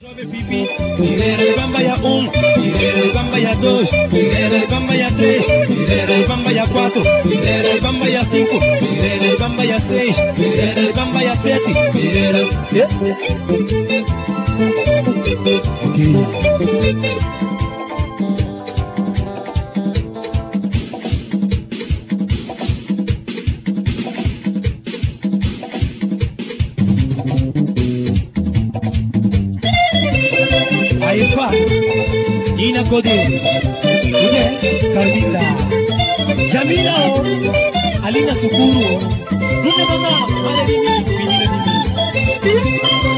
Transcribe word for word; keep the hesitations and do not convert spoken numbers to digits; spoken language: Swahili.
Pipi, Tirere bamba ya un, tirere bamba ya dos, tirere bamba ya tres, tirere bamba ya cuatro, tirere bamba ya cinco, tirere bamba ya seis, tirere bamba ya siete, tirere. Aifa, Nina Code, Ude, Carmita, Jamila, Alina Sukuru, Nuna Mama, Maledini, Pinina Dini.